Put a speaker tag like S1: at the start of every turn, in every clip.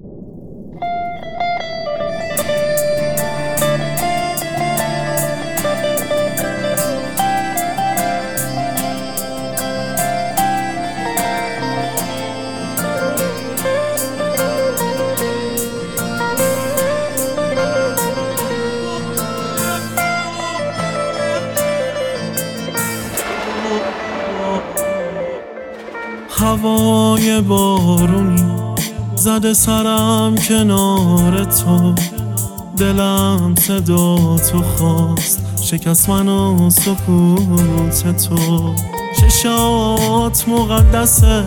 S1: هوای بارونی زده سرم کنار تو، دلم صدا تو خواست، شکست من و سکوت تو. چشات مقدسه،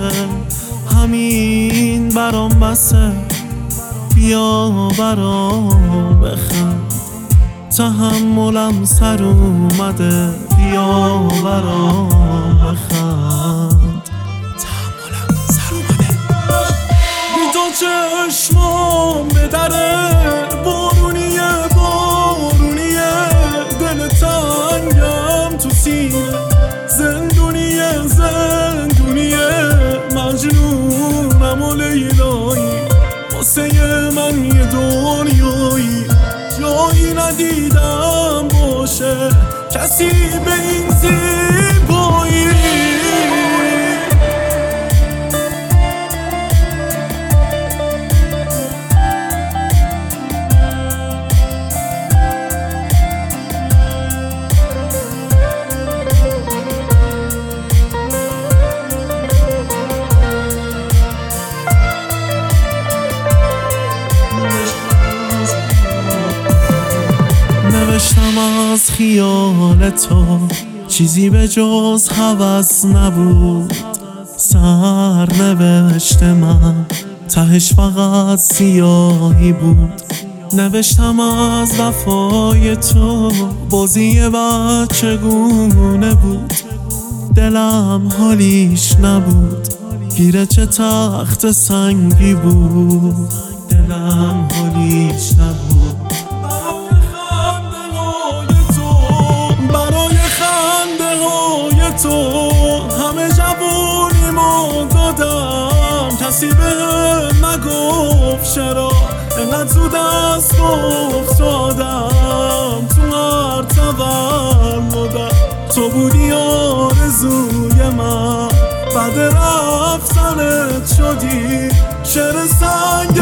S1: همین برام بسه، بیا برام بخند، تحملم سر اومده، بیا برام بخند، تحملم سر اومده. بی تو چشمام به دره، بارونیه بارونیه، دل تنگم تو سینه، زندونیه زندونیه، مجنونم و لیلایی، واسه من یه دنیایی، جایی ندیدم باشه کسی به این زیبایی. نوشتم از خیال تو، چیزی به جز هوس نبود، سر نوشت من تهش فقط سیاهی بود. نوشتم از وفای تو، بازی بچگونه بود، دلم حالیش نبود، گیره چه تخت سنگی بود، دلم حالیش نبود. تو همه جوونیمو دادم، کسی بهم نگفت چرا انقدر زود از تو افتادم. تو هر تولدم تو بودی آرزوی من، بعد رفتنت شدی شعر سنگ